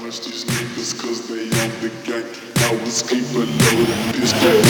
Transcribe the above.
punish these niggas cause they on the gang. Now it's keep a loaded pistol.